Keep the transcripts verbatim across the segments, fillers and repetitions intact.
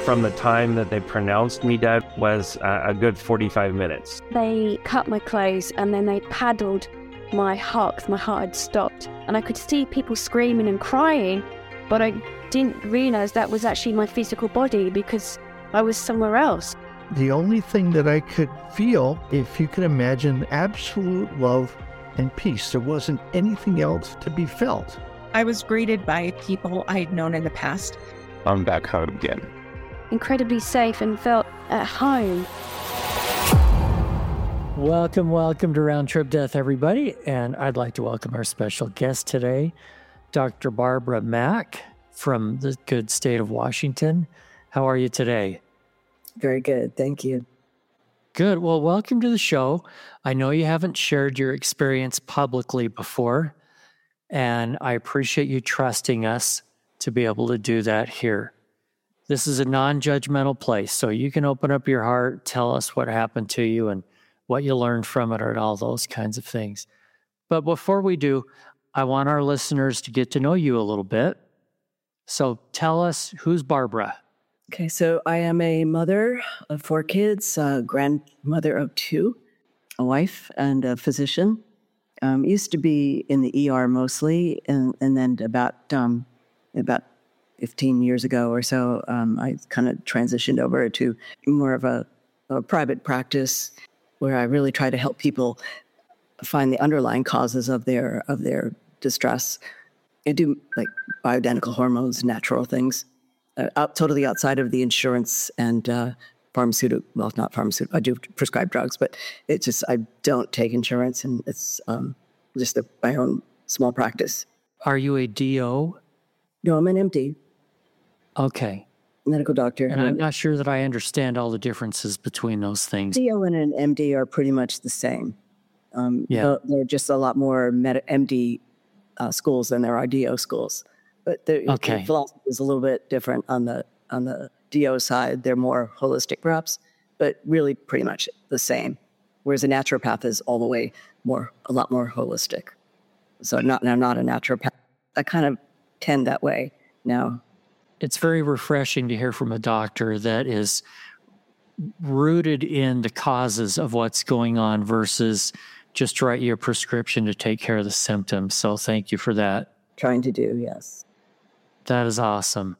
from the time that they pronounced me dead was uh, a good forty-five minutes. They cut my clothes and then they paddled my heart because my heart had stopped. And I could see people screaming and crying, but I didn't realize that was actually my physical body because I was somewhere else. The only thing that I could feel, if you can imagine, absolute love and peace. There wasn't anything else to be felt. I was greeted by people I had known in the past. I'm back home again. Incredibly safe and felt at home. Welcome, welcome to Round Trip Death, everybody. And I'd like to welcome our special guest today, Doctor Barbara Mack from the good state of Washington. How are you today? Very good. Thank you. Good. Well, welcome to the show. I know you haven't shared your experience publicly before, and I appreciate you trusting us to be able to do that here. This is a non-judgmental place, so you can open up your heart, tell us what happened to you and what you learned from it and all those kinds of things. But before we do, I want our listeners to get to know you a little bit. So tell us, who's Barbara? Okay, so I am a mother of four kids, a grandmother of two, a wife, and a physician. Um, used to be in the E R mostly, and, and then about um, about fifteen years ago or so, um, I kind of transitioned over to more of a, a private practice where I really try to help people find the underlying causes of their of their distress. I do like bioidentical hormones, natural things. Uh, out, totally outside of the insurance and uh, pharmaceutical, well, not pharmaceutical, I do prescribe drugs, but it's just, I don't take insurance, and it's um, just a, my own small practice. Are you a D O? No, I'm an M D. Okay. Medical doctor. And I'm not sure that I understand all the differences between those things. D O and an M D are pretty much the same. Um, yeah. There are just a lot more med- M D uh, schools than there are D O schools. But the, okay. the philosophy is a little bit different on the on the D O side. They're more holistic, perhaps, but really pretty much the same. Whereas a naturopath is all the way more, a lot more holistic. So not, I'm not a naturopath. I kind of tend that way now. It's very refreshing to hear from a doctor that is rooted in the causes of what's going on versus just write you a prescription to take care of the symptoms. So thank you for that. Trying to do, yes. That is awesome.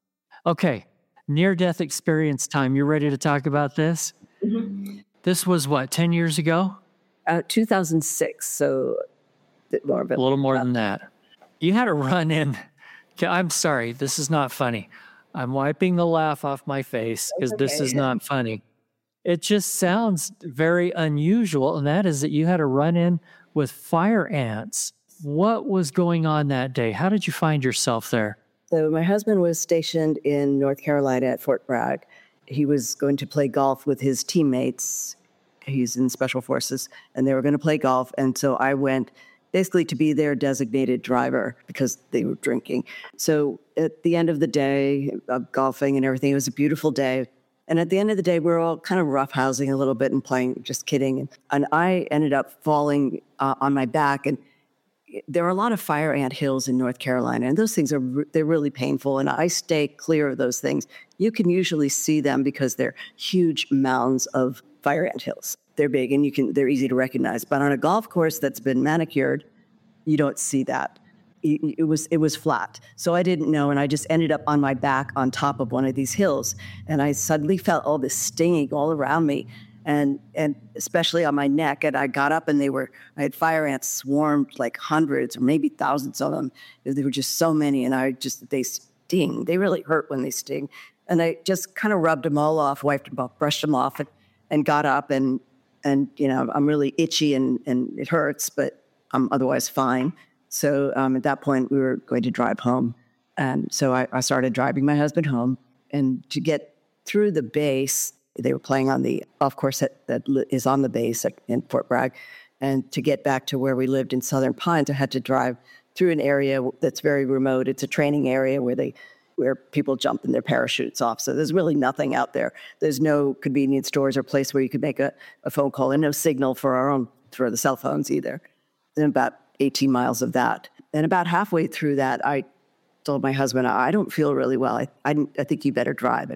Okay, near-death experience time. You ready to talk about this? Mm-hmm. This was what, ten years ago? Uh, two thousand six, so more of it. A little more than that. You had a run in. I'm sorry, this is not funny. I'm wiping the laugh off my face because okay. This is not funny. It just sounds very unusual, and that is that you had a run in with fire ants. What was going on that day? How did you find yourself there? So my husband was stationed in North Carolina at Fort Bragg. He was going to play golf with his teammates. He's in Special Forces, and they were going to play golf. And so I went basically to be their designated driver because they were drinking. So at the end of the day of golfing and everything, it was a beautiful day. And at the end of the day, we were all kind of roughhousing a little bit and playing, just kidding. And, and I ended up falling uh, on my back, and there are a lot of fire ant hills in North Carolina, and those things are, they're really painful, and I stay clear of those things. You can usually see them because they're huge mounds of fire ant hills. They're big, and you can, they're easy to recognize. But on a golf course that's been manicured, you don't see that. It, it was, it was flat. So I didn't know, and I just ended up on my back on top of one of these hills, and I suddenly felt all this stinging all around me. And and especially on my neck, and I got up, and they were, I had fire ants swarmed like hundreds or maybe thousands of them. There were just so many, and I just, they sting. They really hurt when they sting. And I just kind of rubbed them all off, wiped them off, brushed them off, and, and got up, and, and you know, I'm really itchy, and, and it hurts, but I'm otherwise fine. So um, at that point, we were going to drive home. And so I, I started driving my husband home, and to get through the base, they were playing on the golf course that, that is on the base at, in Fort Bragg. And to get back to where we lived in Southern Pines, I had to drive through an area that's very remote. It's a training area where they where people jump in their parachutes off. So there's really nothing out there. There's no convenience stores or place where you could make a, a phone call, and no signal for our own, for the cell phones either. And about eighteen miles of that. And about halfway through that, I told my husband, I don't feel really well. I, I, I think you better drive it.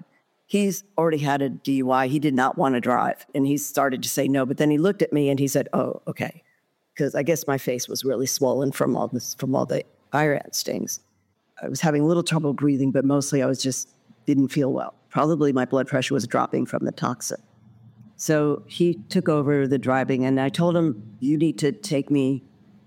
he's already had a D U I. He did not want to drive. And he started to say no. But then he looked at me and he said, oh, okay. Because I guess my face was really swollen from all this, from all the I R A N stings. I was having a little trouble breathing, but mostly I was just didn't feel well. Probably my blood pressure was dropping from the toxin. So he took over the driving, and I told him, you need to take me.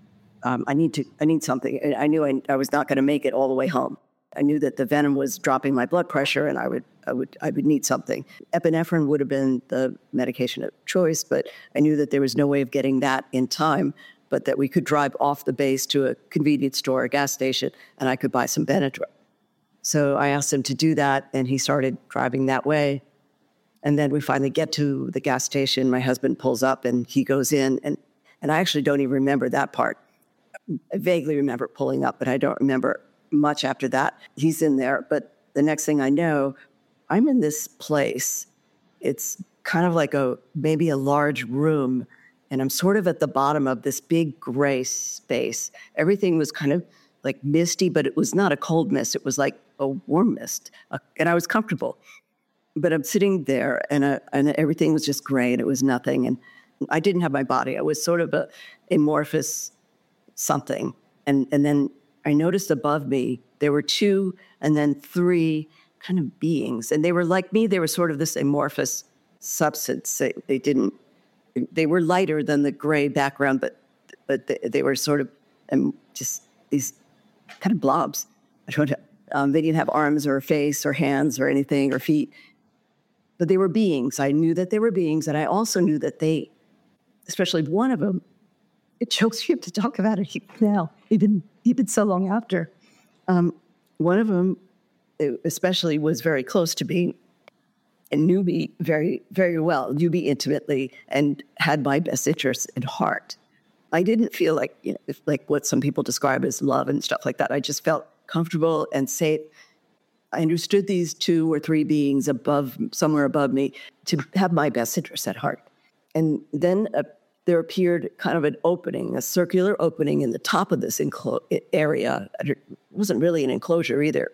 Um, I need to. I need something. And I knew I, I was not going to make it all the way home. I knew that the venom was dropping my blood pressure, and I would, I would, I would need something. Epinephrine would have been the medication of choice, but I knew that there was no way of getting that in time, but that we could drive off the base to a convenience store, a gas station, and I could buy some Benadryl. So I asked him to do that, and he started driving that way. And then we finally get to the gas station. My husband pulls up, and he goes in, and and I actually don't even remember that part. I vaguely remember pulling up, but I don't remember much after that. He's in there, but the next thing I know, I'm in this place. It's kind of like a maybe a large room, and I'm sort of at the bottom of this big gray space. Everything was kind of like misty, but it was not a cold mist. It was like a warm mist, uh, and I was comfortable. But I'm sitting there, and, uh, and everything was just gray, and it was nothing. And I didn't have my body. I was sort of a amorphous something. And and then I noticed above me, there were two and then three kind of beings. And they were like me. They were sort of this amorphous substance. They, they didn't, they were lighter than the gray background, but but they, they were sort of um, just these kind of blobs. I don't know. Um, they didn't have arms or a face or hands or anything or feet. But they were beings. I knew that they were beings, and I also knew that they, especially one of them, it chokes me up to talk about it now, even, even so long after. Um, one of them especially was very close to me and knew me very, very well, knew me intimately, and had my best interests at heart. I didn't feel like, you know, like what some people describe as love and stuff like that. I just felt comfortable and safe. I understood these two or three beings above, somewhere above me, to have my best interests at heart. And then uh, there appeared kind of an opening, a circular opening in the top of this enclo- area. It wasn't really an enclosure either,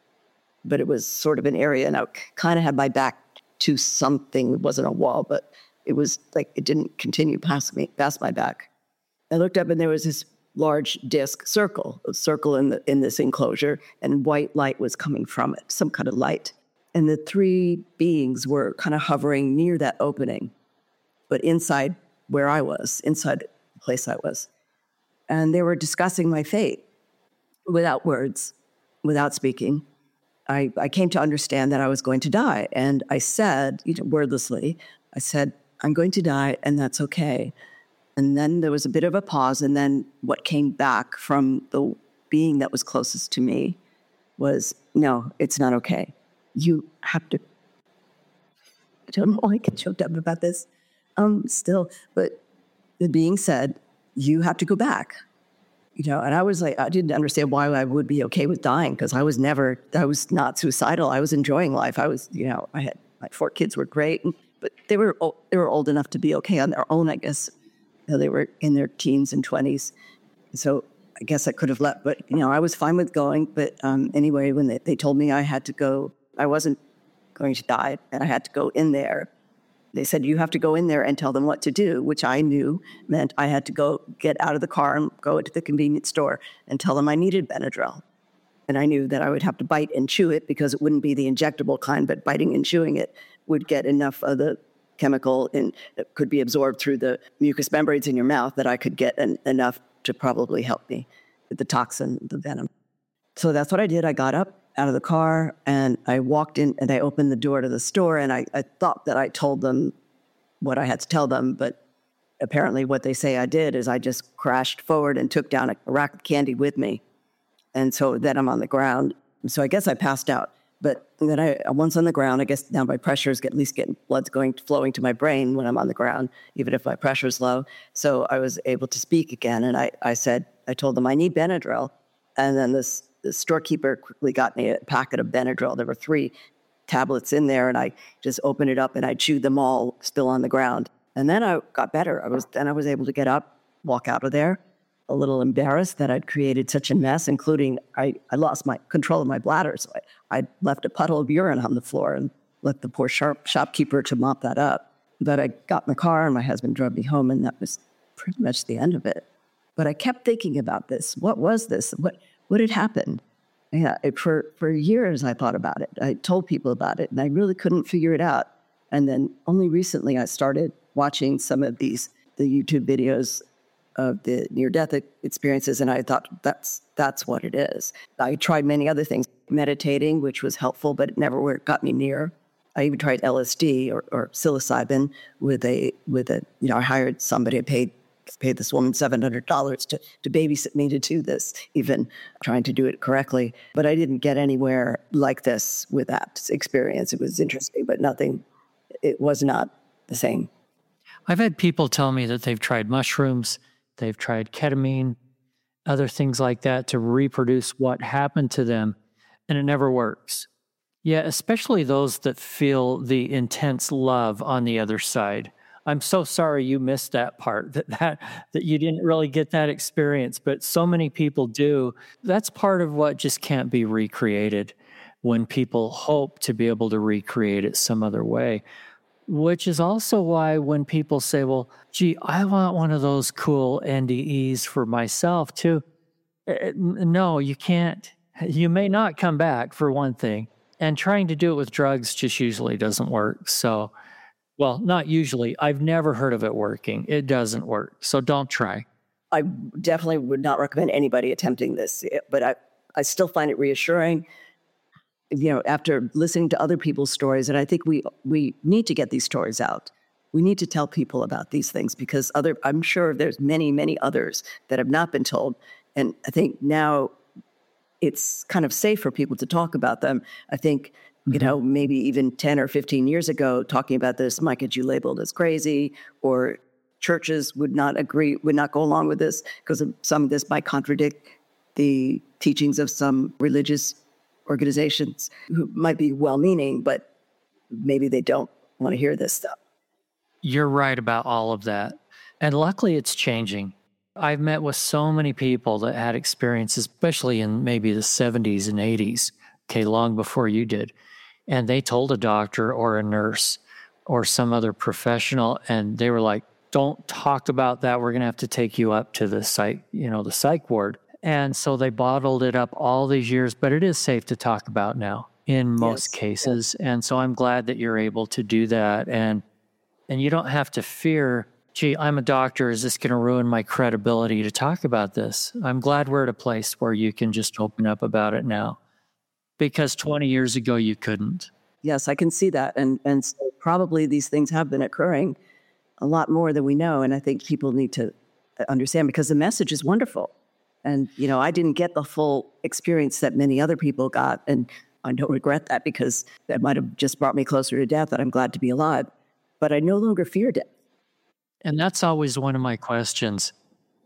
but it was sort of an area. And I kind of had my back to something. It wasn't a wall, but it was like it didn't continue past me, past my back. I looked up, and there was this large disc circle, a circle in the in this enclosure, and white light was coming from it, some kind of light. And the three beings were kind of hovering near that opening, but inside where I was, inside the place I was. And they were discussing my fate without words, without speaking. I, I came to understand that I was going to die. And I said, you know, wordlessly, I said, I'm going to die, and that's okay. And then there was a bit of a pause, and then what came back from the being that was closest to me was, no, it's not okay. You have to, I don't know why I get choked up about this um, still, but the being said, you have to go back. You know, and I was like, I didn't understand why I would be okay with dying, because I was never, I was not suicidal. I was enjoying life. I was, you know, I had, my four kids were great, but they were, they were old enough to be okay on their own, I guess. You know, they were in their teens and twenties. So I guess I could have left, but, you know, I was fine with going. But um, anyway, when they, they told me I had to go, I wasn't going to die, and I had to go in there. They said, you have to go in there and tell them what to do, which I knew meant I had to go get out of the car and go to the convenience store and tell them I needed Benadryl. And I knew that I would have to bite and chew it, because it wouldn't be the injectable kind, but biting and chewing it would get enough of the chemical and it could be absorbed through the mucous membranes in your mouth that I could get an, enough to probably help me with the toxin, the venom. So that's what I did. I got up out of the car, and I walked in, and I opened the door to the store, and I, I thought that I told them what I had to tell them, but apparently what they say I did is I just crashed forward and took down a rack of candy with me. And so then I'm on the ground. So I guess I passed out. But then I, once on the ground, I guess now my pressure is at least getting blood's going flowing to my brain when I'm on the ground, even if my pressure is low. So I was able to speak again, and I, I said, I told them I need Benadryl. And then this the storekeeper quickly got me a packet of Benadryl. There were three tablets in there, and I just opened it up and I chewed them all still on the ground. And then I got better. I was then I was able to get up, walk out of there, a little embarrassed that I'd created such a mess, including I, I lost my control of my bladder. So I, I left a puddle of urine on the floor, and let the poor shop, shopkeeper to mop that up. But I got in the car and my husband drove me home, and that was pretty much the end of it. But I kept thinking about this. What was this? What what had happened? Yeah, it, for, for years I thought about it. I told people about it, and I really couldn't figure it out. And then only recently I started watching some of these, the YouTube videos of the near-death experiences, and I thought that's that's what it is. I tried many other things, meditating, which was helpful, but it never got me near. I even tried L S D or, or psilocybin with a with a you know I hired somebody. I paid paid this woman seven hundred dollars to to babysit me to do this, even trying to do it correctly. But I didn't get anywhere like this with that experience. It was interesting, but nothing. It was not the same. I've had people tell me that they've tried mushrooms, they've tried ketamine, other things like that to reproduce what happened to them, and it never works. Yeah, especially those that feel the intense love on the other side. I'm so sorry you missed that part, that, that that you didn't really get that experience, but so many people do. That's part of what just can't be recreated when people hope to be able to recreate it some other way, which is also why when people say, well, gee, I want one of those cool N D Es for myself too. No, you can't. You may not come back, for one thing. And trying to do it with drugs just usually doesn't work. So, well, not usually. I've never heard of it working. It doesn't work. So don't try. I definitely would not recommend anybody attempting this, but I, I still find it reassuring, you know, after listening to other people's stories. And I think we we need to get these stories out. We need to tell people about these things because other, I'm sure there's many, many others that have not been told. And I think now it's kind of safe for people to talk about them. I think, you know, maybe even ten or fifteen years ago, talking about this might get you labeled as crazy, or churches would not agree, would not go along with this because some of this might contradict the teachings of some religious organizations who might be well-meaning, but maybe they don't want to hear this stuff. You're right about all of that. And luckily it's changing. I've met with so many people that had experiences, especially in maybe the seventies and eighties, okay, long before you did. And they told a doctor or a nurse or some other professional, and they were like, don't talk about that. We're going to have to take you up to the psych, you know, the psych ward. And so they bottled it up all these years, but it is safe to talk about now in most Yes. cases. And so I'm glad that you're able to do that. And and you don't have to fear, gee, I'm a doctor. Is this going to ruin my credibility to talk about this? I'm glad we're at a place where you can just open up about it now, because twenty years ago you couldn't. Yes, I can see that. And, and so probably these things have been occurring a lot more than we know. And I think people need to understand because the message is wonderful. And, you know, I didn't get the full experience that many other people got. And I don't regret that because that might have just brought me closer to death, and I'm glad to be alive. But I no longer fear death. And that's always one of my questions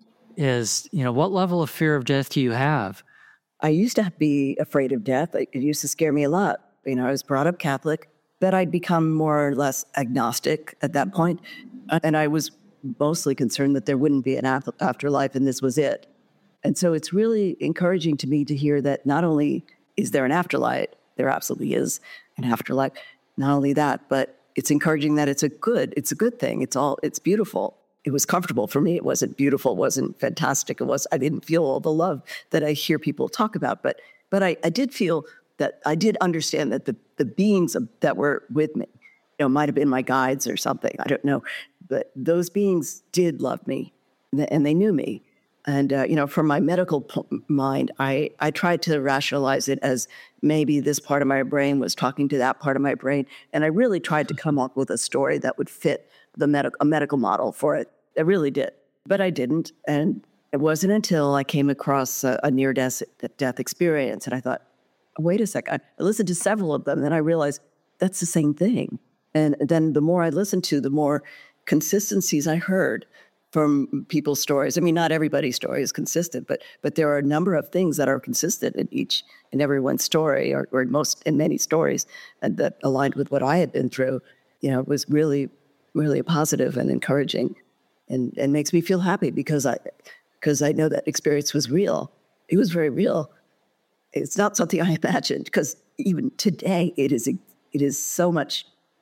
is, you know, what level of fear of death do you have? I used to be afraid of death. It used to scare me a lot. You know, I was brought up Catholic, but I'd become more or less agnostic at that point. And I was mostly concerned that there wouldn't be an afterlife and this was it. And so it's really encouraging to me to hear that not only is there an afterlife, there absolutely is an afterlife. Not only that, but it's encouraging that it's a good, it's a good thing. It's all, it's beautiful. It was comfortable for me. It wasn't beautiful. It wasn't fantastic. It was, I didn't feel all the love that I hear people talk about, but, but I, I did feel that I did understand that the, the beings that were with me, you know, might've been my guides or something. I don't know, but those beings did love me and they knew me. And, uh, you know, from my medical p- mind, I, I tried to rationalize it as maybe this part of my brain was talking to that part of my brain. And I really tried to come up with a story that would fit the med- a medical model for it. I really did. But I didn't. And it wasn't until I came across a, a near-death death experience. And I thought, wait a second. I listened to several of them. And I realized that's the same thing. And then the more I listened to, the more consistencies I heard from people's stories. I mean, not everybody's story is consistent, but but there are a number of things that are consistent in each in everyone's story, or, or in most in many stories, and that aligned with what I had been through. You know, it was really, really positive and encouraging, and and makes me feel happy because I because I know that experience was real. It was very real. It's not something I imagined because even today it is it is so much,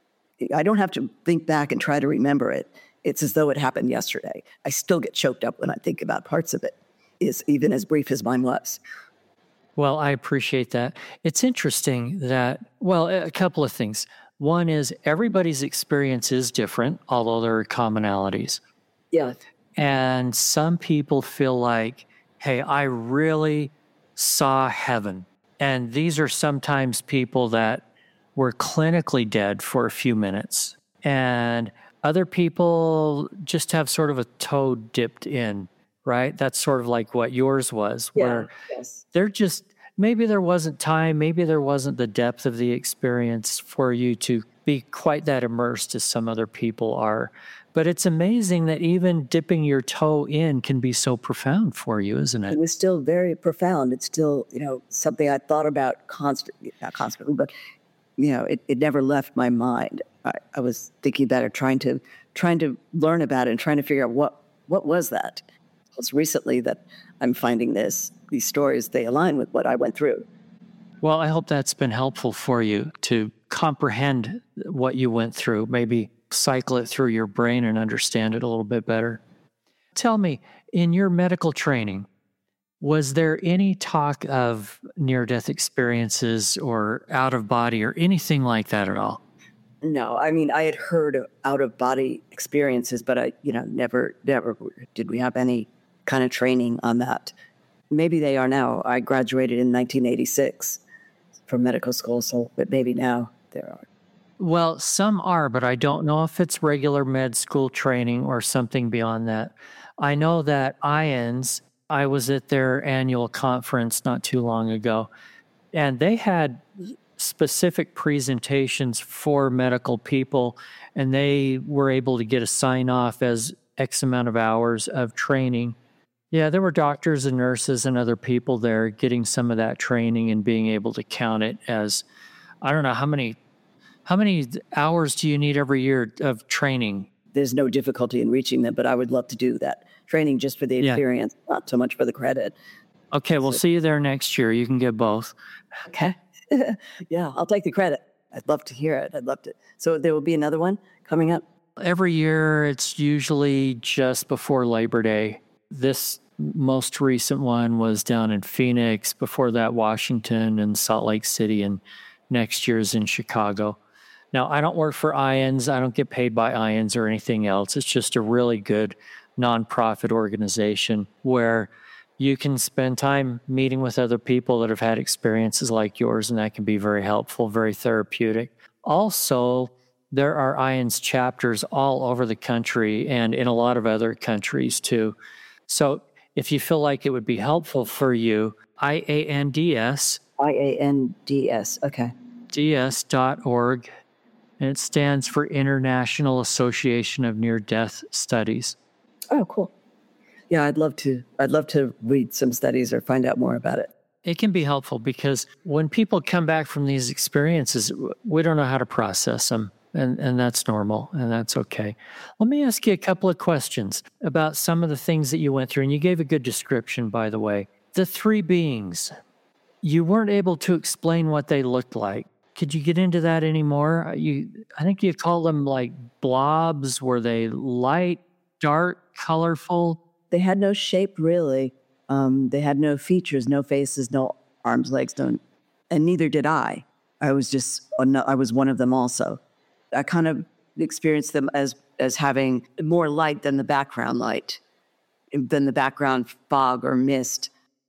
I don't have to think back and try to remember it. It's as though it happened yesterday. I still get choked up when I think about parts of it, is even as brief as mine was. Well, I appreciate that. It's interesting that, well, a couple of things. One is everybody's experience is different, although there are commonalities. Yeah. And some people feel like, hey, I really saw heaven. And these are sometimes people that were clinically dead for a few minutes. And other people just have sort of a toe dipped in, right? That's sort of like what yours was, Yeah, where yes. they're just, maybe there wasn't time, maybe there wasn't the depth of the experience for you to be quite that immersed as some other people are. But it's amazing that even dipping your toe in can be so profound for you, isn't it? It was still very profound. It's still, you know, something I thought about constantly, not constantly, but, you know, it, it never left my mind. I, I was thinking about it, trying to trying to learn about it and trying to figure out what, what was that? It's recently that I'm finding this, these stories, they align with what I went through. Well, I hope that's been helpful for you to comprehend what you went through, maybe cycle it through your brain and understand it a little bit better. Tell me, in your medical training, was there any talk of near-death experiences or out-of-body or anything like that at all? No, I mean, I had heard of out-of-body experiences, but I, you know, never, never did we have any kind of training on that. Maybe they are now. I graduated in nineteen eighty-six from medical school, so but maybe now there are. Well, some are, but I don't know if it's regular med school training or something beyond that. I know that I A N S, I was at their annual conference not too long ago, and they had specific presentations for medical people, and they were able to get a sign off as X amount of hours of training. Yeah, there were doctors and nurses and other people there getting some of that training and being able to count it as, I don't know, how many how many hours do you need every year of training? There's no difficulty in reaching them, but I would love to do that training just for the Yeah. experience, not so much for the credit. Okay, we'll see you there next year. You can get both. Okay. Yeah, I'll take the credit. I'd love to hear it. I'd love to. So there will be another one coming up? Every year, it's usually just before Labor Day. This most recent one was down in Phoenix, before that Washington and Salt Lake City, and next year's in Chicago. Now, I don't work for I A N S. I don't get paid by I A N S or anything else. It's just a really good nonprofit organization where you can spend time meeting with other people that have had experiences like yours, and that can be very helpful, very therapeutic. Also, there are I A N S chapters all over the country and in a lot of other countries too. So if you feel like it would be helpful for you, I A N D S, I A N D S. Okay. D S dot org, and it stands for International Association of Near-Death Studies. Oh, cool. Yeah, I'd love to. I'd love to read some studies or find out more about it. It can be helpful because when people come back from these experiences, we don't know how to process them, and, and that's normal, and that's okay. Let me ask you a couple of questions about some of the things that you went through, and you gave a good description, by the way. The three beings, you weren't able to explain what they looked like. Could you get into that anymore? You, I think you call them like blobs. Were they light, dark, colorful? They had no shape, really. Um, they had no features, no faces, no arms, legs, no, and neither did I. I was just, I was one of them also. I kind of experienced them as as having more light than the background light, than the background fog or mist.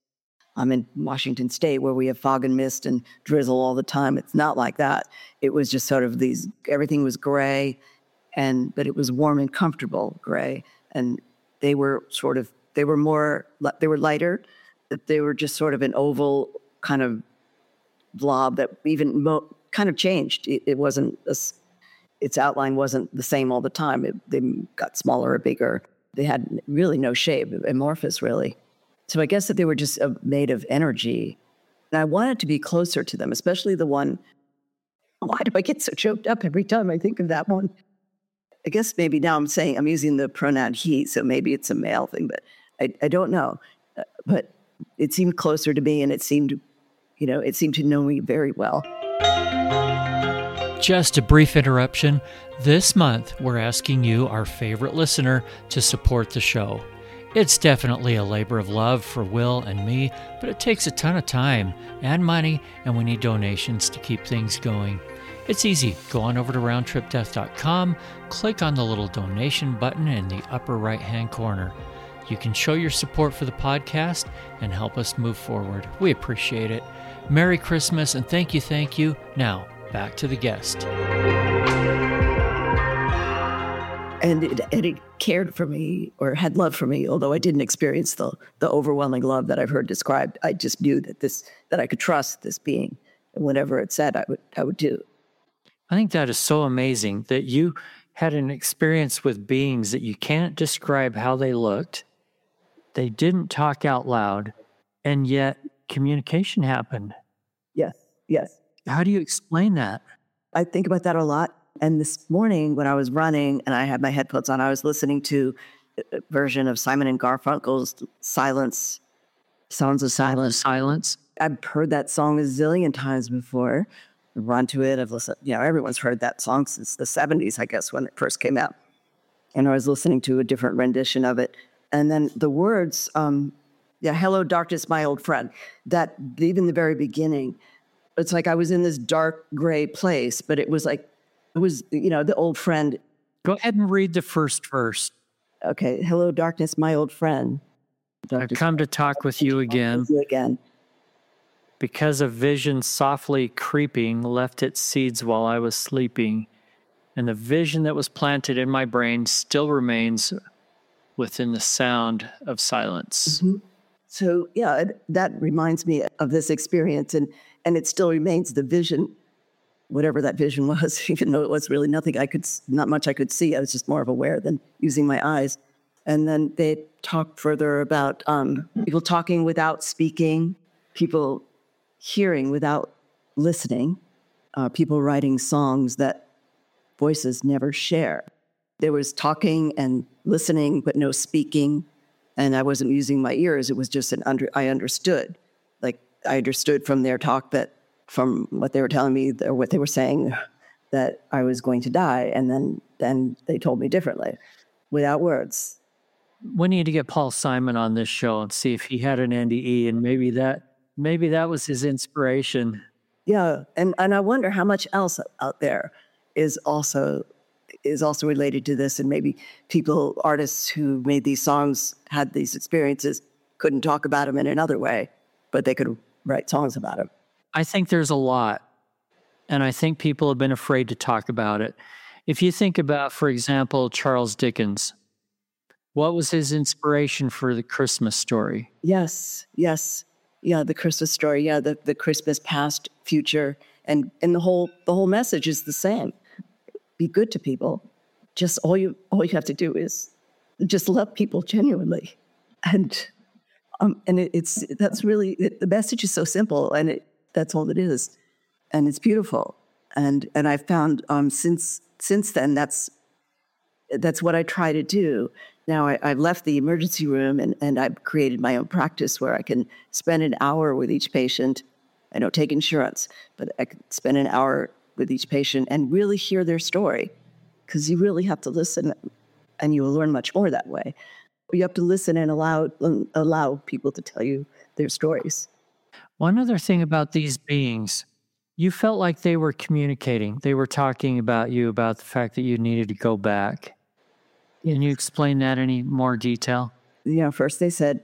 I'm in Washington State where we have fog and mist and drizzle all the time. It's not like that. It was just sort of these, everything was gray, and but it was warm and comfortable gray. And they were sort of, they were more, they were lighter. They were just sort of an oval kind of blob that even mo- kind of changed. It, it wasn't, a, its outline wasn't the same all the time. It, they got smaller or bigger. They had really no shape, amorphous really. So I guess that they were just uh, made of energy. And I wanted to be closer to them, especially the one, why do I get so choked up every time I think of that one? I guess maybe now I'm saying, I'm using the pronoun he, so maybe it's a male thing, but I, I don't know. Uh, but it seemed closer to me, and it seemed, you know, it seemed to know me very well. Just a brief interruption. This month, we're asking you, our favorite listener, to support the show. It's definitely a labor of love for Will and me, but it takes a ton of time and money, and we need donations to keep things going. It's easy. Go on over to round trip death dot com, click on the little donation button in the upper right-hand corner. You can show your support for the podcast and help us move forward. We appreciate it. Merry Christmas, and thank you, thank you. Now, back to the guest. And it, and it cared for me or had love for me, although I didn't experience the the overwhelming love that I've heard described. I just knew that this that I could trust this being, and whatever it said, I would I would do. I think that is so amazing that you had an experience with beings that you can't describe how they looked. They didn't talk out loud, and yet communication happened. Yes, yes. How do you explain that? I think about that a lot. And this morning when I was running and I had my headphones on, I was listening to a version of Simon and Garfunkel's Silence, Sounds of Silence. Silence. I've heard that song a zillion times before. I've run to it. I've listened, you know, everyone's heard that song since the seventies, I guess, when it first came out. And I was listening to a different rendition of it. And then the words, um, yeah, hello, darkness, my old friend, that even the very beginning, it's like I was in this dark gray place, but it was like, it was, you know, the old friend. Go ahead and read the first verse. Okay. Hello, darkness, my old friend. I've come to talk with you again. With you again. Because a vision softly creeping left its seeds while I was sleeping. And the vision that was planted in my brain still remains within the sound of silence. Mm-hmm. So, yeah, it, that reminds me of this experience. And, and it still remains the vision, whatever that vision was, even though it was really nothing I could, not much I could see. I was just more of aware than using my eyes. And then they talked further about um, people talking without speaking, people hearing without listening, uh, people writing songs that voices never share. There was talking and listening, but no speaking. And I wasn't using my ears. It was just an under, I understood. Like I understood from their talk that from what they were telling me or what they were saying that I was going to die. And then, then they told me differently without words. We need to get Paul Simon on this show and see if he had an N D E, and maybe that, maybe that was his inspiration. Yeah. And, and I wonder how much else out there is also, is also related to this. And maybe people, artists who made these songs had these experiences, couldn't talk about them in another way, but they could write songs about them. I think there's a lot, and I think people have been afraid to talk about it. If you think about, for example, Charles Dickens, what was his inspiration for the Christmas story? Yes, yes. Yeah, the Christmas story. Yeah, the, the Christmas past, future, and, and the whole the whole message is the same. Be good to people. Just all you all you have to do is just love people genuinely. And um, and it, it's that's really, it, the message is so simple, and it, that's all it is. And it's beautiful. And and I've found um, since since then, that's that's what I try to do. Now I, I've left the emergency room and, and I've created my own practice where I can spend an hour with each patient. I don't take insurance, but I can spend an hour with each patient and really hear their story, because you really have to listen, and you will learn much more that way. You have to listen and allow allow people to tell you their stories. One other thing about these beings, you felt like they were communicating. They were talking about you, about the fact that you needed to go back. Can you explain that in any more detail? You know, first they said,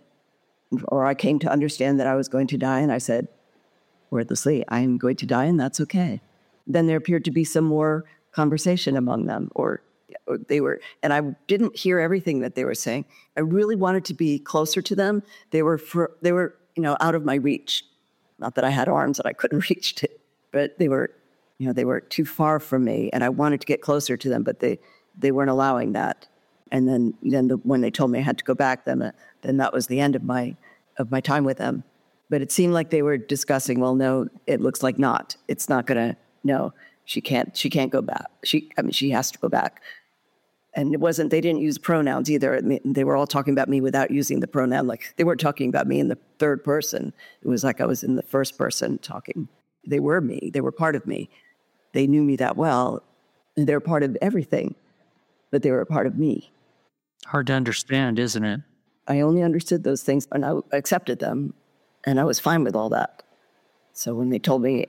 or I came to understand that I was going to die, and I said, wordlessly, I am going to die, and that's okay. Then there appeared to be some more conversation among them, or, or they were, and I didn't hear everything that they were saying. I really wanted to be closer to them. They were, for, they were, you know, out of my reach. Not that I had arms that I couldn't reach to, but they were, you know, they were too far from me, and I wanted to get closer to them, but they, they weren't allowing that. And then, then the, when they told me I had to go back, then, uh, then that was the end of my, of my time with them. But it seemed like they were discussing, well, no, it looks like not. It's not going to, no, she can't, she can't go back. She, I mean, she has to go back. And it wasn't, they didn't use pronouns either. I mean, they were all talking about me without using the pronoun. Like, they weren't talking about me in the third person. It was like I was in the first person talking. They were me. They were part of me. they knew me that well. And they're part of everything, but they were a part of me. Hard to understand, isn't it? I only understood those things and I accepted them, and I was fine with all that. So when they told me,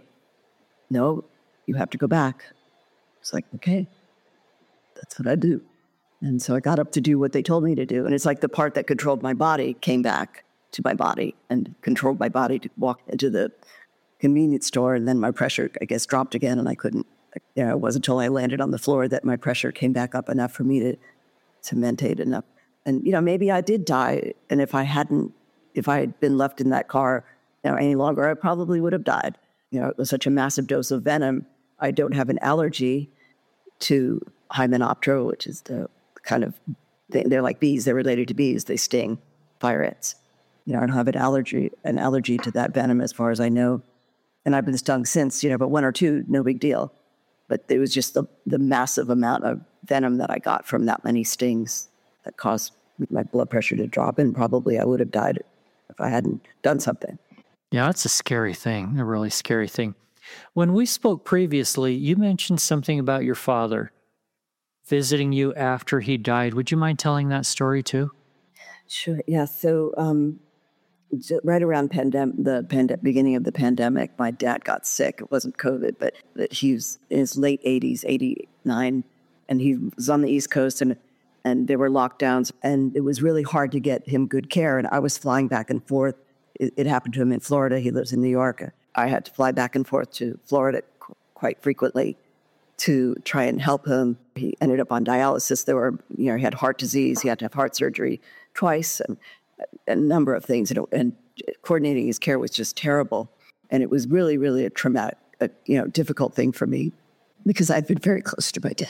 no, you have to go back, it's like, okay, that's what I do. And so I got up to do what they told me to do. And it's like the part that controlled my body came back to my body and controlled my body to walk into the convenience store. And then my pressure, I guess, dropped again, and I couldn't. You know, it wasn't until I landed on the floor that my pressure came back up enough for me to, to mentate enough. And, you know, maybe I did die. And if I hadn't, if I had been left in that car, you know, any longer, I probably would have died. You know, it was such a massive dose of venom. I don't have an allergy to Hymenoptera, which is the kind of, they, they're like bees. They're related to bees. They sting, fire ants. You know, I don't have an allergy, an allergy to that venom as far as I know. And I've been stung since, you know, but one or two, no big deal. But it was just the, the massive amount of venom that I got from that many stings that caused my blood pressure to drop, and probably I would have died if I hadn't done something. Yeah, it's a scary thing, a really scary thing. When we spoke previously, you mentioned something about your father visiting you after he died. Would you mind telling that story too? Sure, yeah. So um, right around pandem- the pande- beginning of the pandemic, my dad got sick. It wasn't COVID, but that he was in his late eighties, eighty-nine, and he was on the East Coast, and and there were lockdowns, and it was really hard to get him good care. And I was flying back and forth. It, it happened to him in Florida. He lives in New York. I had to fly back and forth to Florida qu- quite frequently to try and help him. He ended up on dialysis. There were, you know, he had heart disease. He had to have heart surgery twice, and a number of things. And, and coordinating his care was just terrible. And it was really, really a traumatic, a, you know, difficult thing for me because I'd been very close to my dad.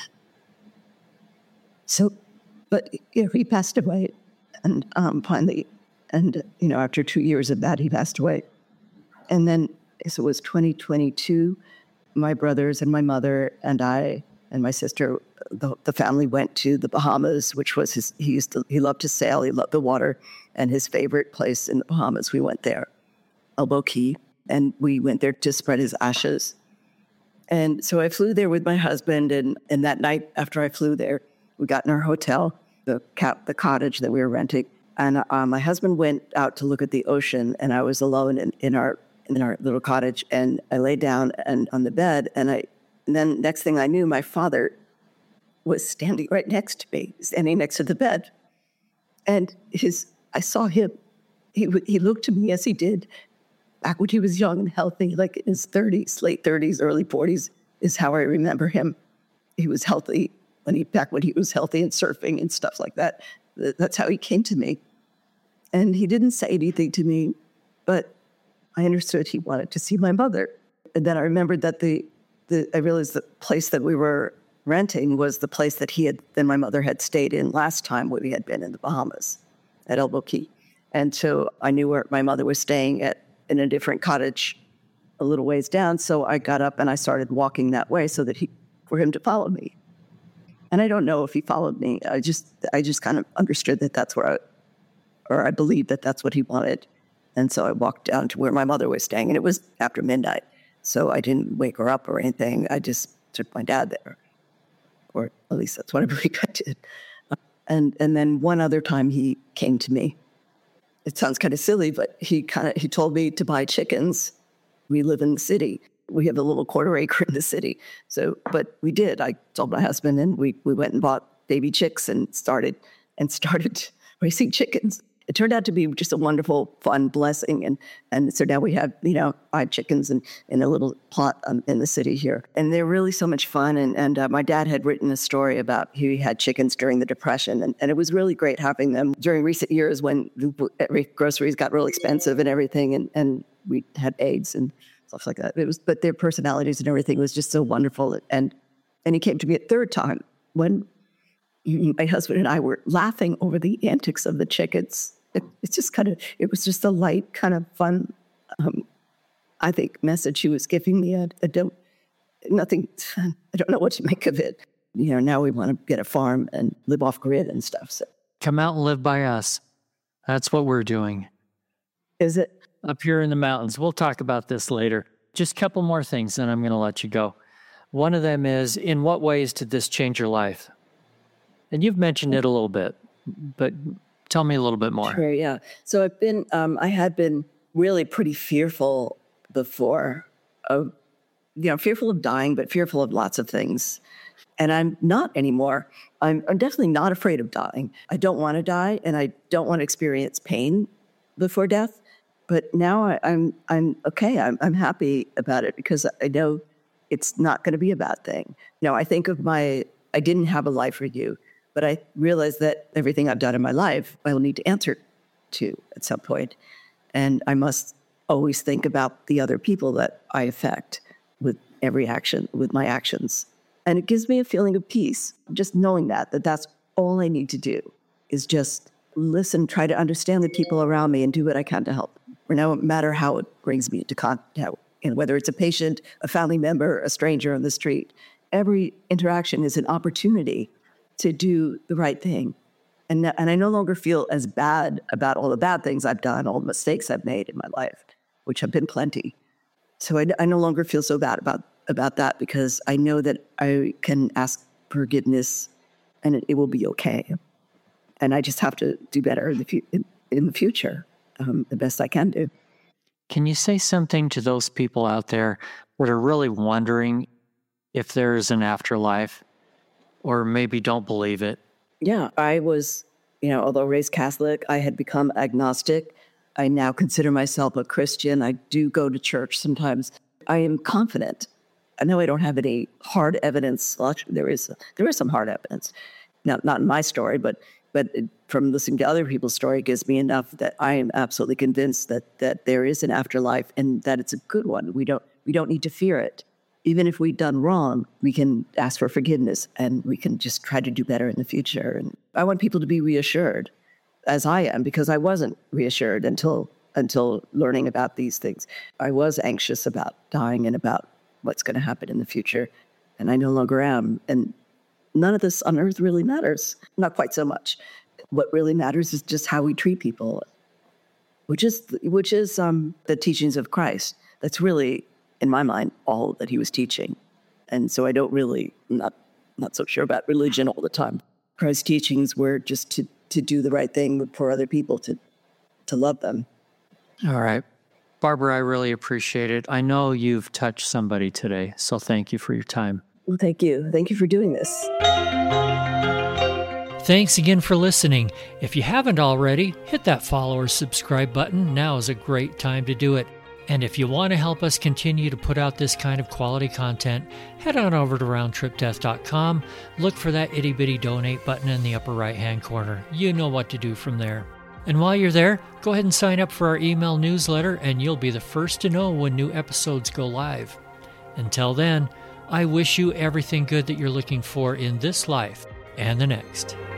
So, but, you know, he passed away, and um, finally, and, you know, after two years of that, he passed away. And then, so it was twenty twenty-two, my brothers and my mother and I and my sister, the, the family went to the Bahamas, which was his, he used to, he loved to sail, he loved the water, and his favorite place in the Bahamas, we went there, Elbow Key, and we went there to spread his ashes. And so I flew there with my husband, and, and that night after I flew there, we got in our hotel, the cap, the cottage that we were renting, and uh, my husband went out to look at the ocean, and I was alone in, in our in our little cottage, and I lay down and on the bed, and I and then next thing I knew, my father was standing right next to me, standing next to the bed, and his I saw him. He he looked to me as he did back when he was young and healthy, like in his thirties, late thirties, early forties, is how I remember him. He was healthy when he back when he was healthy and surfing and stuff like that. That's how he came to me, and he didn't say anything to me, but I understood he wanted to see my mother. And then I remembered that the, the I realized the place that we were renting was the place that he had, then my mother had stayed in last time when we had been in the Bahamas at Elbow Key. And so I knew where my mother was staying at in a different cottage a little ways down. So I got up and I started walking that way so that he, for him to follow me. And I don't know if he followed me. I just, I just kind of understood that that's where I, or I believed that that's what he wanted. And so I walked down to where my mother was staying, and it was after midnight. So I didn't wake her up or anything. I just took my dad there, or at least that's what I believe I did. And and then one other time he came to me. It sounds kind of silly, but he kind of he told me to buy chickens. We live in the city. We have a little quarter acre in the city. So, but we did. I told my husband, and we we went and bought baby chicks and started and started raising chickens. It turned out to be just a wonderful, fun blessing. And and so now we have, you know, five chickens in, in a little plot um, in the city here. And they're really so much fun. And, and uh, my dad had written a story about he had chickens during the Depression. And, and it was really great having them during recent years when groceries got real expensive and everything. And, and we had AIDS and stuff like that. It was, but their personalities and everything was just so wonderful. And, and he came to me a third time when my husband and I were laughing over the antics of the chickens. It, it's just kind of, it was just a light, kind of fun, um, I think, message he was giving me. I, I don't, nothing, I don't know what to make of it. You know, now we want to get a farm and live off grid and stuff. So come out and live by us. That's what we're doing. Is it? Up here in the mountains. We'll talk about this later. Just a couple more things, and I'm going to let you go. One of them is, in what ways did this change your life? And you've mentioned it a little bit, but tell me a little bit more. Sure, yeah. So I've been, um, I had been really pretty fearful before of, you know, fearful of dying, but fearful of lots of things. And I'm not anymore. I'm, I'm definitely not afraid of dying. I don't want to die, and I don't want to experience pain before death. But now I, I'm I'm okay. I'm I'm happy about it because I know it's not going to be a bad thing. You know, I think of my, I didn't have a life review, but I realized that everything I've done in my life, I will need to answer to at some point. And I must always think about the other people that I affect with every action, with my actions. And it gives me a feeling of peace, just knowing that, that that's all I need to do is just listen, try to understand the people around me and do what I can to help. Or no matter how it brings me into contact, and whether it's a patient, a family member, a stranger on the street, every interaction is an opportunity to do the right thing. And, and I no longer feel as bad about all the bad things I've done, all the mistakes I've made in my life, which have been plenty. So I, I no longer feel so bad about, about that because I know that I can ask forgiveness and it, it will be okay. And I just have to do better in the, fu- in, in the future, um, the best I can do. Can you say something to those people out there that are really wondering if there's an afterlife or maybe don't believe it? Yeah, I was, you know, although raised Catholic, I had become agnostic. I now consider myself a Christian. I do go to church sometimes. I am confident. I know I don't have any hard evidence. Well, actually, there is there is some hard evidence. Now, not in my story, but but from listening to other people's story, it gives me enough that I am absolutely convinced that that there is an afterlife and that it's a good one. We don't we don't need to fear it. Even if we've done wrong, we can ask for forgiveness and we can just try to do better in the future. And I want people to be reassured, as I am, because I wasn't reassured until until learning about these things. I was anxious about dying and about what's going to happen in the future, and I no longer am. And none of this on earth really matters. Not quite so much. What really matters is just how we treat people, which is which is um, the teachings of Christ. That's really, in my mind, all that he was teaching. And so I don't really, I'm not not so sure about religion all the time. Christ's teachings were just to, to do the right thing for other people, to to love them. All right. Barbara, I really appreciate it. I know you've touched somebody today, so thank you for your time. Well, thank you. Thank you for doing this. Thanks again for listening. If you haven't already, hit that follow or subscribe button. Now is a great time to do it. And if you want to help us continue to put out this kind of quality content, head on over to round trip death dot com. Look for that itty-bitty donate button in the upper right-hand corner. You know what to do from there. And while you're there, go ahead and sign up for our email newsletter, and you'll be the first to know when new episodes go live. Until then, I wish you everything good that you're looking for in this life and the next.